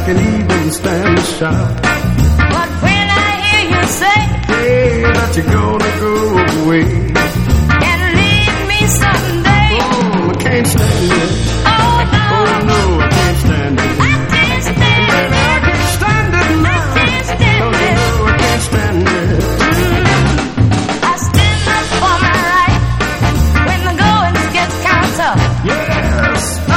can even stand the shout. But when I hear you say, hey, that you're gonna go away and leave me someday, oh, I can't stand it. Oh no, Oh no, I can't stand it. I can't stand Baby, I it. can't stand it now. I can't stand Oh it. no, I can't stand it. I stand up for my right when the going gets kind of tough. Yes,